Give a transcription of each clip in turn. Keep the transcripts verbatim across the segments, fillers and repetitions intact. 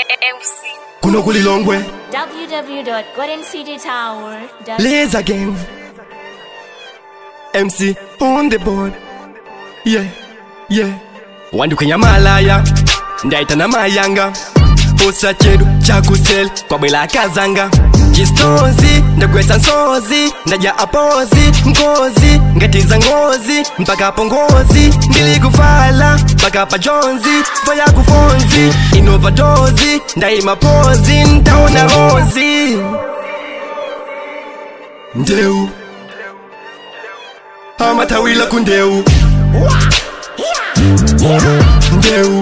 M C. Kuno kuli Longwe. w w w dot golden city tower dot com. Laser Gang. M C on the board. Yeah, yeah. Wandukenya malaya ndaita na mayanga posa chedu chakusel kwa bela kazanga Chistonzi ndagwesa nsozi ndaja apozi ngozi ngatiza ngozi mpaka pongozi ndilikufala mpaka pajonzi foya kufonzi inovadozi ndaima pozi ntaona rozi ndeu amatawila kundeu ndeu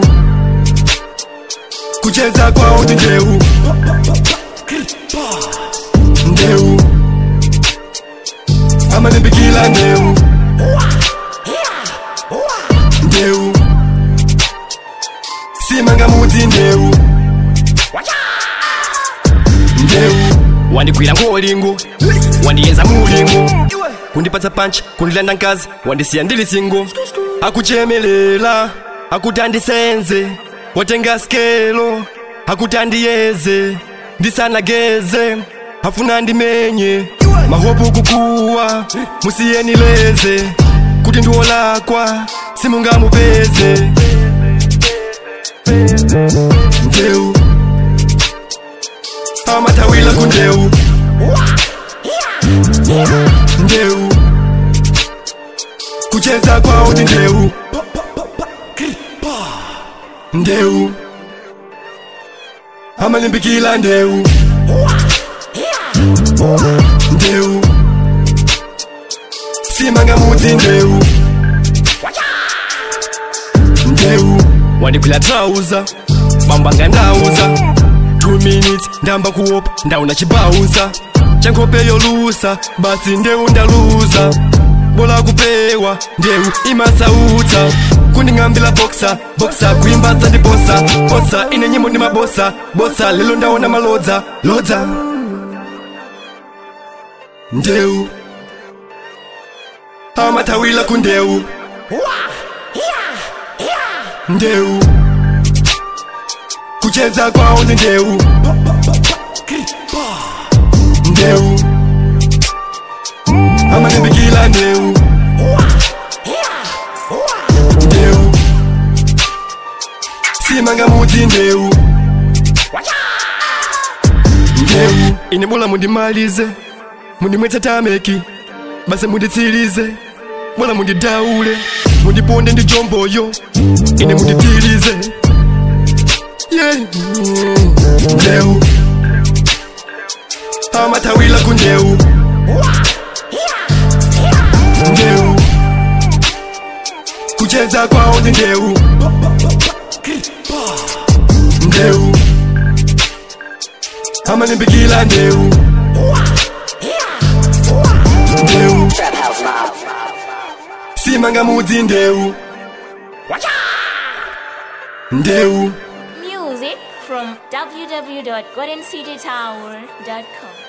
kucheza kwao ni ndeu ndeu ama nibikila ndeu ndeu simanga muti ndeu ndeu wandikwira ngolingo wandiyeza mulingo kundipatsa punch kundilanda nkazi wandisiya ndili singo akuchemelela akutandisenze watenga skelo akutandiyeze ndisanageze afuna ndimenye mahopu kukuwa musiyenileze kuti ndiwolakwa simungamupeze ndeu amatawila kundeu ndeu kucheza kwao ni ndeu ndeu amalimbikila ndeu ndeu simanga muti ndeu ndeu wandikwila trouser bambanga ndauza two minutes ndamba kuopa ndauna chibauza chankope yolusa basi ndeu ndaluza bola kupewa ndeu imasauta kundingambila boxa boxa kuimbaza ndi bosa bosa ine nyimbo ndi mabosa bosa lelo ndaona malodza lodza ndeu amatawila kundeu ndeu kucheza kwao ni ndeu ndeu amanimbikila ndeu ndeu simanga muti ndeu ndeu ine bola mundimalize mundimwetsa tameki base munditsilize bola mundidaule mundiponde ndi jomboyo ine munditilize yeah. ndeu amatawila kundeu ndeu kucheza kwao ni ndeu ndeu amanimbikila ndeu ndeu simanga muti ndeu ndeu Music from w w w dot golden city tower dot com.